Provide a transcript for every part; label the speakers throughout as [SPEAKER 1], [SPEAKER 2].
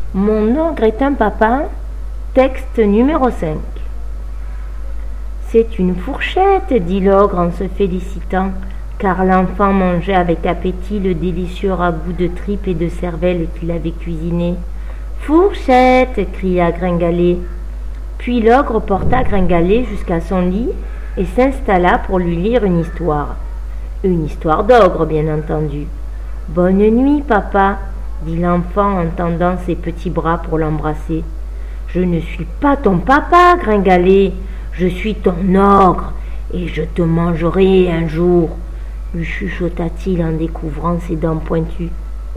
[SPEAKER 1] Mon ogre est un papa, texte numéro 5. C'est une fourchette, dit l'ogre en se félicitant, car l'enfant mangeait avec appétit le délicieux ragoût de tripes et de cervelle qu'il avait cuisiné. Fourchette, cria Gringalet. Puis l'ogre porta Gringalet jusqu'à son lit et s'installa pour lui lire une histoire. Une histoire d'ogre, bien entendu. Bonne nuit, papa, dit l'enfant en tendant ses petits bras pour l'embrasser. Je ne suis pas ton papa, Gringalet, je suis ton ogre, et je te mangerai un jour, lui chuchota-t-il en découvrant ses dents pointues.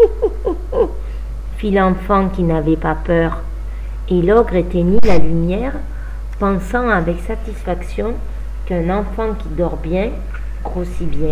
[SPEAKER 1] Fit l'enfant qui n'avait pas peur, et l'ogre éteignit la lumière, pensant avec satisfaction qu'un enfant qui dort bien grossit bien.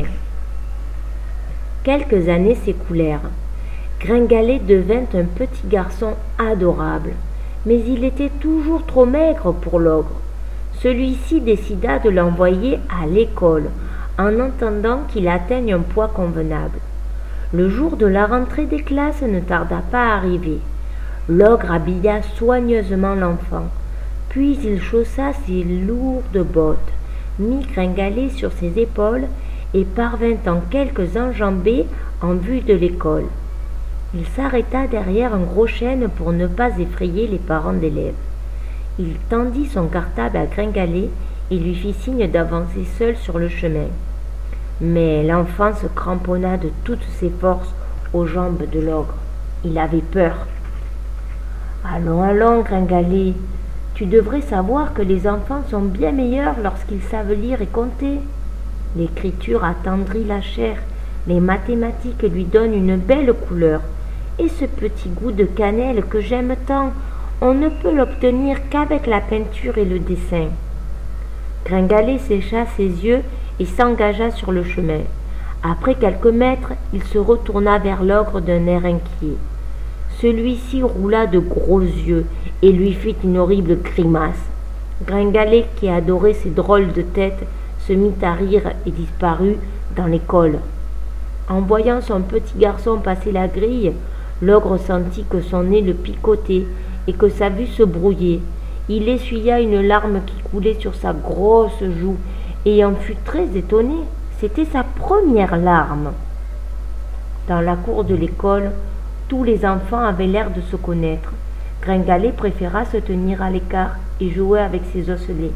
[SPEAKER 1] Quelques années s'écoulèrent. Gringalet devint un petit garçon adorable, mais il était toujours trop maigre pour l'ogre. Celui-ci décida de l'envoyer à l'école, en attendant qu'il atteigne un poids convenable. Le jour de la rentrée des classes ne tarda pas à arriver. L'ogre habilla soigneusement l'enfant, puis il chaussa ses lourdes bottes, mit Gringalet sur ses épaules et parvint en quelques enjambées en vue de l'école. Il s'arrêta derrière un gros chêne pour ne pas effrayer les parents d'élèves. Il tendit son cartable à Gringalet et lui fit signe d'avancer seul sur le chemin. Mais l'enfant se cramponna de toutes ses forces aux jambes de l'ogre. Il avait peur. « Allons, allons, Gringalet, tu devrais savoir que les enfants sont bien meilleurs lorsqu'ils savent lire et compter. L'écriture attendrit la chair, les mathématiques lui donnent une belle couleur. Et ce petit goût de cannelle que j'aime tant, on ne peut l'obtenir qu'avec la peinture et le dessin. » Gringalet sécha ses yeux et s'engagea sur le chemin. Après quelques mètres, il se retourna vers l'ogre d'un air inquiet. Celui-ci roula de gros yeux et lui fit une horrible grimace. Gringalet, qui adorait ces drôles de têtes, se mit à rire et disparut dans l'école. En voyant son petit garçon passer la grille, l'ogre sentit que son nez le picotait et que sa vue se brouillait. Il essuya une larme qui coulait sur sa grosse joue et en fut très étonné. C'était sa première larme. Dans la cour de l'école, tous les enfants avaient l'air de se connaître. Gringalet préféra se tenir à l'écart et jouer avec ses osselets.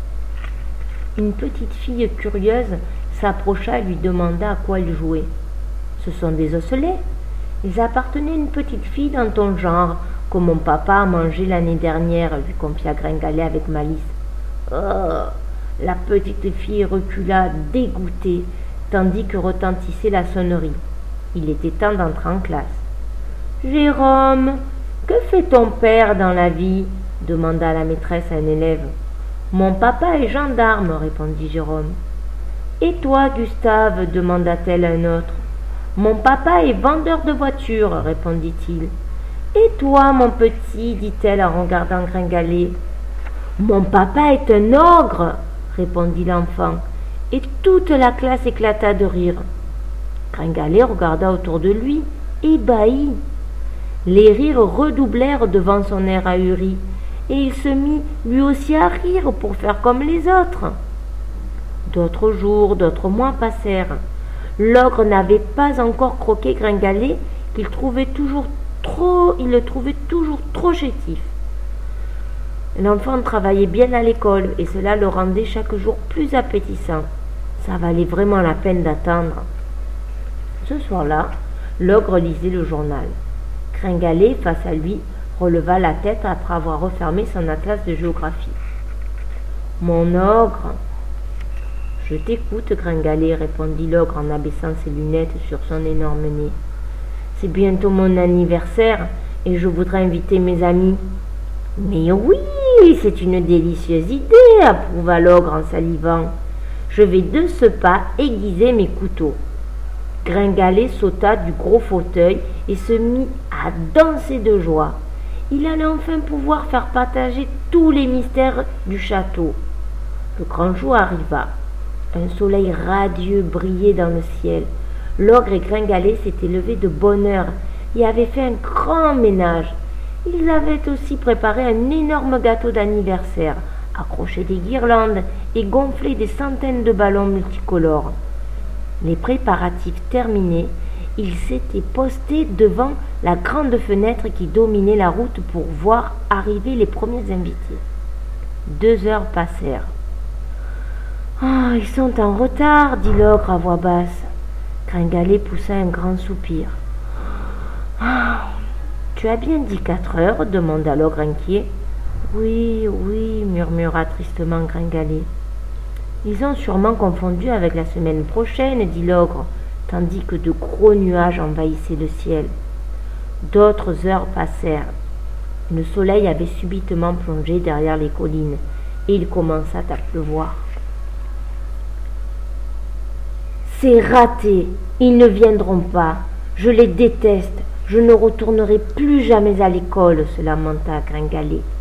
[SPEAKER 1] Une petite fille curieuse s'approcha et lui demanda à quoi il jouait. « Ce sont des osselets. Ils appartenaient à une petite fille dans ton genre, que mon papa a mangé l'année dernière, lui confia Gringalet avec malice. « Oh !» La petite fille recula dégoûtée, tandis que retentissait la sonnerie. Il était temps d'entrer en classe. « Jérôme, que fait ton père dans la vie ?» demanda la maîtresse à un élève. « Mon papa est gendarme, » répondit Jérôme. « Et toi, Gustave ?» demanda-t-elle à un autre. « Mon papa est vendeur de voitures, » répondit-il. « Et toi, mon petit ?» dit-elle en regardant Gringalet. « Mon papa est un ogre !» répondit l'enfant, et toute la classe éclata de rire. Gringalet regarda autour de lui, ébahi. Les rires redoublèrent devant son air ahuri, et il se mit lui aussi à rire pour faire comme les autres. D'autres jours, d'autres mois passèrent. L'ogre n'avait pas encore croqué Gringalet, qu'il le trouvait toujours trop chétif. L'enfant travaillait bien à l'école et cela le rendait chaque jour plus appétissant. Ça valait vraiment la peine d'attendre. Ce soir-là, l'ogre lisait le journal. Gringalet, face à lui, releva la tête après avoir refermé son atlas de géographie. « Mon ogre !»« Je t'écoute, Gringalet, » répondit l'ogre en abaissant ses lunettes sur son énorme nez. « C'est bientôt mon anniversaire et je voudrais inviter mes amis. »« Mais oui, c'est une délicieuse idée, » approuva l'ogre en salivant. « Je vais de ce pas aiguiser mes couteaux. » Gringalet sauta du gros fauteuil et se mit à danser de joie. Il allait enfin pouvoir faire partager tous les mystères du château. Le grand jour arriva. Un soleil radieux brillait dans le ciel. L'ogre et Gringalet s'étaient levés de bonne heure et avaient fait un grand ménage. Ils avaient aussi préparé un énorme gâteau d'anniversaire, accroché des guirlandes et gonflé des centaines de ballons multicolores. Les préparatifs terminés, ils s'étaient postés devant la grande fenêtre qui dominait la route pour voir arriver les premiers invités. 2 heures passèrent. « Ah, ils sont en retard, dit l'ogre à voix basse. Gringalet poussa un grand soupir. « Ah, tu as bien dit 4 heures demanda l'ogre inquiet. « Oui, oui, murmura tristement Gringalet. « Ils ont sûrement confondu avec la semaine prochaine, dit l'ogre, tandis que de gros nuages envahissaient le ciel. D'autres heures passèrent. Le soleil avait subitement plongé derrière les collines, et il commença à pleuvoir. « C'est raté, ils ne viendront pas, je les déteste, je ne retournerai plus jamais à l'école, se lamenta Gringalet.